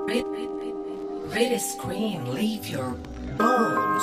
Really scream, leave your bones.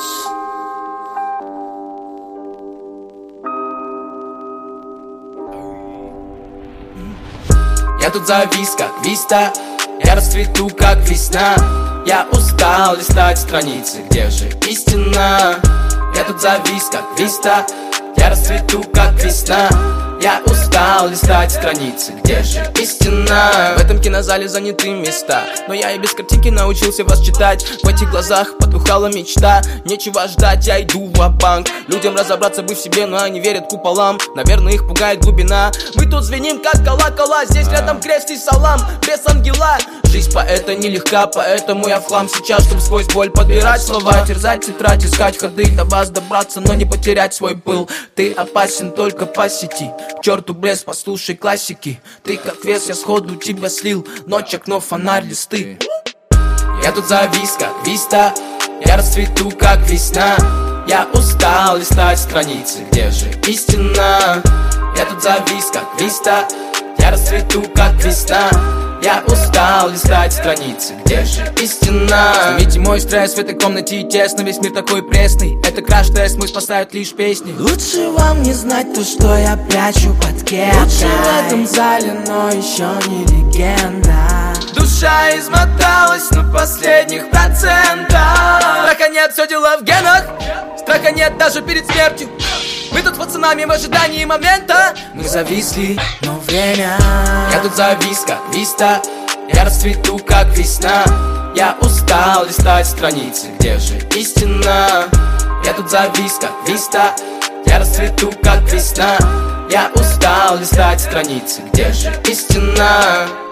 Я тут завис, как виста, я расцвету, как весна. Я устал листать страницы, где же истина? Я тут завис, как виста, я расцвету, как весна. Я устал листать страницы, где же истина? В этом кинозале заняты места, но я и без картинки научился вас читать. В этих глазах потухала мечта. Нечего ждать, я иду ва-банк. Людям разобраться бы в себе, но они верят куполам. Наверное, их пугает глубина. Мы тут звеним, как колокола. Здесь рядом крест и салам, без ангела. Жизнь поэта нелегка, поэтому я в хлам сейчас, чтобы сквозь боль подбирать слова, терзать тетрадь, искать ходы, до вас добраться, но не потерять свой пыл. Ты опасен только по сети, к черту блеск, послушай классики. Ты как вес, я сходу тебя слил, ночь, окно, фонарь, листы. Я тут завис, как виста, я расцвету, как весна. Я устал листать страницы, где же истина? Я тут завис, как виста, я расцвету, как весна. Я устал листать страницы, где же истина? Снимите мой стресс, в этой комнате тесно, весь мир такой пресный. Это краш-тест, мы спасают лишь песни. Лучше вам не знать то, что я прячу под кепкой. Лучше в этом зале, но еще не легенда. Душа измоталась на последних процентах. Страха нет, все дело в генах. Страха нет даже перед смертью. Мы тут с пацанами в ожидании момента. Мы зависли, но время. Я тут завис, как виста, я расцвету, как весна. Я устал листать страницы, где же истина? Я тут завис, как виста, я расцвету, как весна. Я устал листать страницы, где же истина?